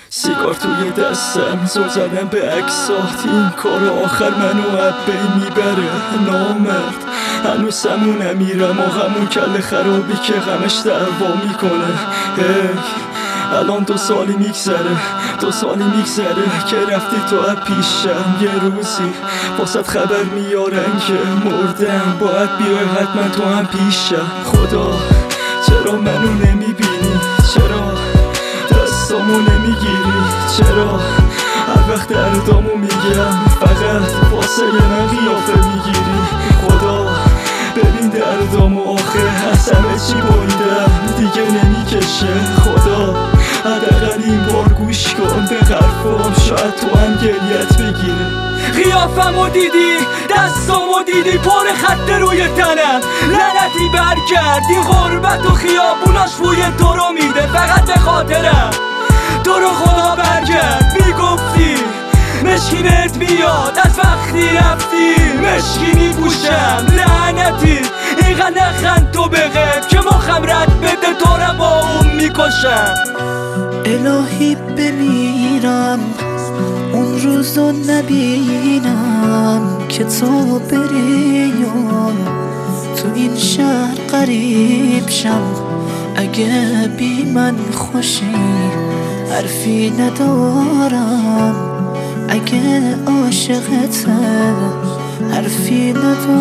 سیگار توی دستم زل زدم به عکسات، این کار آخر منو بین میبره نامرد. هنوز سمون نمیرم و غمون کل خرابی که غمش دعوا میکنه. الان 2 سالی میگذره که رفتی تو پیشم. یه روزی واسه خبر میارن که مردم، باید بیای حتما تو هم پیشم. خدا چرا منو نمیبینی؟ چرا دستامو نمیگیری؟ چرا هر وقت دردامو میگم فقط واسه من قیافه میگیری؟ خدا ببین دردامو آخه از همه چی بریدم دیگه نمیکشه. خدا حداقل این بار گوش کن به حرفام، شاید تو هم گریت بگیره. قیافمو دیدی، دستامو دیدی، پر خط روی تنم. لعنتی برگرد، این غربت و خیابوناش بوی تو رو میده فقط به خاطرم. تو رو خدا برگرد، میگفتی مشکی بهت میاد از وقتی رفتی، مشکی میپوشم. لعنتی اینقدر نخند تو بغیر که مخم رد بده، تو رو با اون میکشم. الهی بمیرم اون روزو نبینم که تو بری و تو این شهر غریب شم. اگه بی من خوشی حرفی ندارم، اگه عاشقت حرفی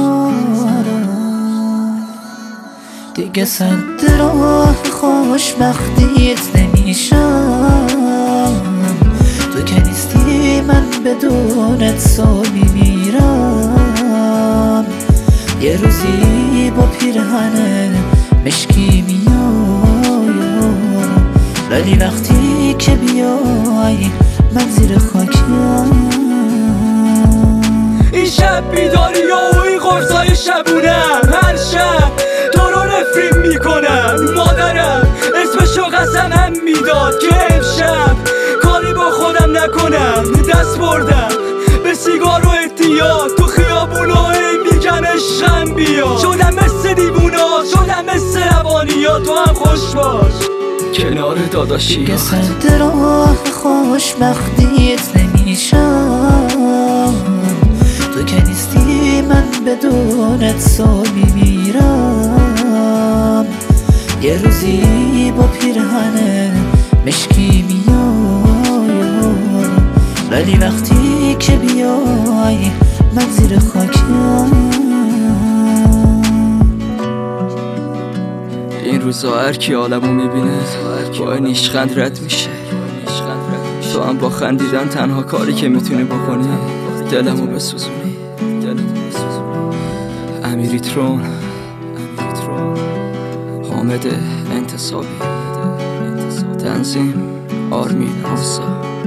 ندارم. دیگه صد راه خوشبختیت نمیشم، تو که نیستی من بدونت سو میمیرم. یه روزی با پیرهن مشکی میایم، ولی وقتی که بیای من زیر خاکم. این شب بیداری و این قرصای شبونم، هر شب تو رو نفرین میکنم. مادرم اسمشو قسمم میداد که امشب کاری با خودم نکنم. دست بردم به سیگار و احتیاط، تو خیابونا میگن عشقم بیا. شدم مثل دیوونا، شدم مثل روانیا، تو هم خوش باش کنار داداشی. دیگه صد راه خوشبختیت نمیشم، تو که نیستی من بدونت سو میمیرم. یه روزی با پیرهن مشکی میایم، ولی وقتی که بیای من زیر خاکم. این روزا هر کی عالمو میبینه با این نیشخند رد میشه. تو هم با خندیدن تنها کاری که میتونی بکنی دلمو بسوزونی. امیری ترون، حامد انتصابی، تنظیم آرمین آسا.